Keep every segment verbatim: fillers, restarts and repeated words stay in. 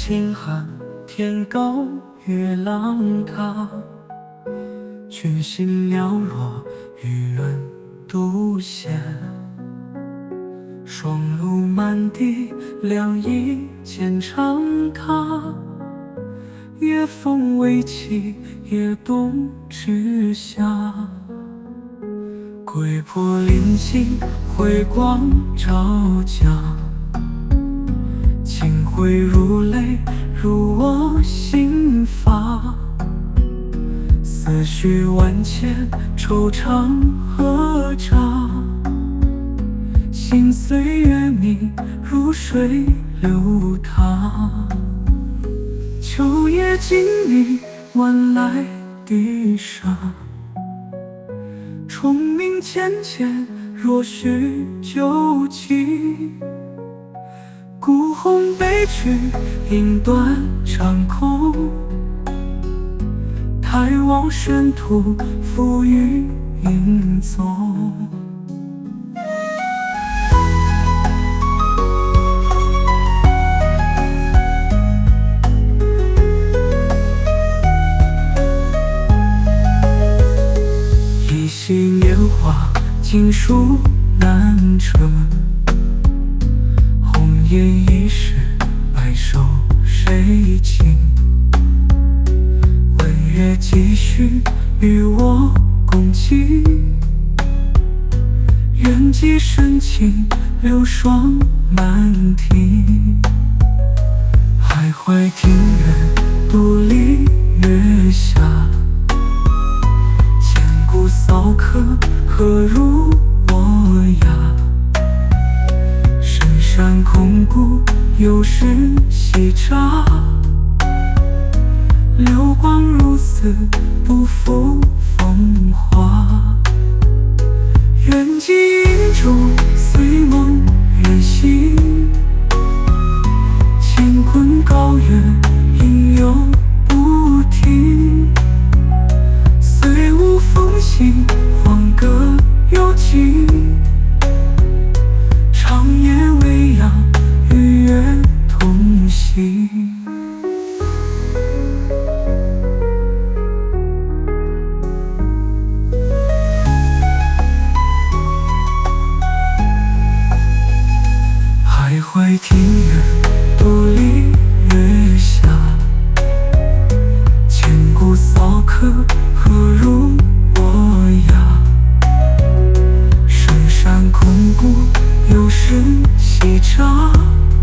清寒，天高月浪踏，君心寥若，与人独闲。霜露满地，凉意渐长踏。夜风微起，夜冬之下。归泊临近，辉光照家。清辉如泪，入我心发。思绪万千，惆怅何札？心随月明，如水流淌。秋夜静谧，晚来低沙。虫鸣渐渐，若许旧迹。孤鸿悲去，影断长空。抬望玄途，浮于云踪。一夕年华，经树难成。红颜一世，白首谁倾？问月几许，与我共济。愿寄深情，流霜满庭。徘徊庭院，独立月下。千古骚客，何如我呀？深山空谷，有时细札。流光如丝，不负风华。愿寄银烛，随梦远行。乾坤高远，应有不停。虽无风息，黄歌犹尽。长夜未央，与月同行。徘徊庭院，独立月下。千古骚客，何如我呀？深山空谷，有时细札。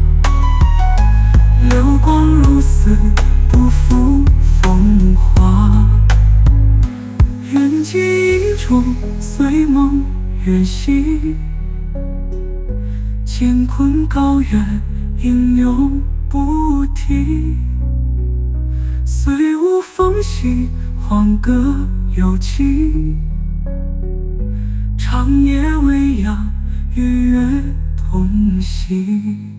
流光如丝，不负风华。愿寄一烛，随梦远行。乾坤高远，应有不停。虽无风息，黄歌犹尽。长夜未央，与月同行。